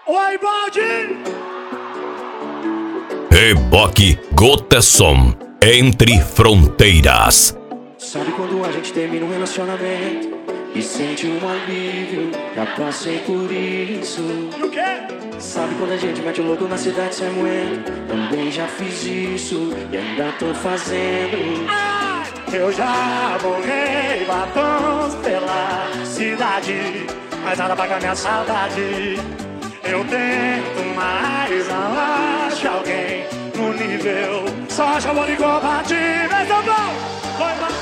Oi, Baldi! Reboque Goteson, Entre Fronteiras. Sabe quando a gente termina um relacionamento e sente um alívio? Já passei por isso. E o quê? Sabe quando a gente mete o louco na cidade sem moendo? Também já fiz isso e ainda tô fazendo. Eu já borrei batons pela cidade, mas nada paga minha saudade. Eu tento, mas não acho alguém no nível. Só chamou de compatível. Então bom, foi lá.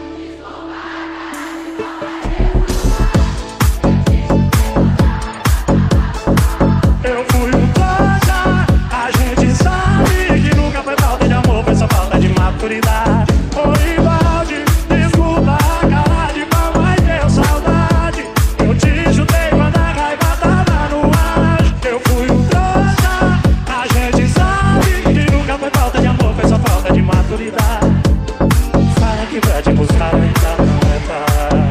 Eu fui um trouxa, a gente sabe que nunca foi falta de amor, foi só falta de maturidade. Oi, Baldi, desculpa a cara de pau, mas deu saudade. Eu te chutei quando a raiva tava no ar. Eu fui um trouxa, a gente sabe que nunca foi falta de amor, foi só falta de maturidade. Fala que pra te buscar ainda não é tarde.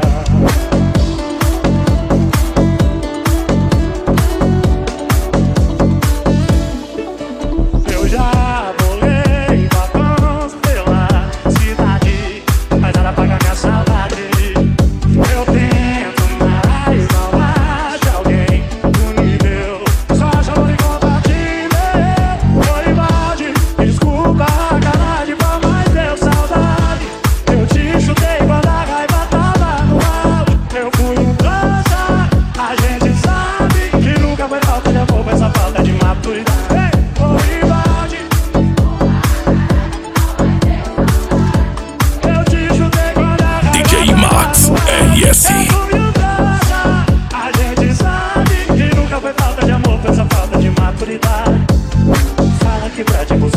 Eu já bolei batons pela cidade, mas nada paga minha saudade. Eu tento, mas não acho alguém no nível. Só chamo de compatível. Oi, Baldi, desculpa a cara de pau, mas deu saudade. Eu te chutei quando a raiva tava no alto. Eu fui um trouxa, a gente sabe que nunca foi falta de amor, foi só falta de maturidade. Oi, Baldi, eu te chutei quando a raiva DJ Max RS. eu fui um trouxa, a gente sabe que nunca foi falta de amor, foi só falta de maturidade. Fala que pra te buscar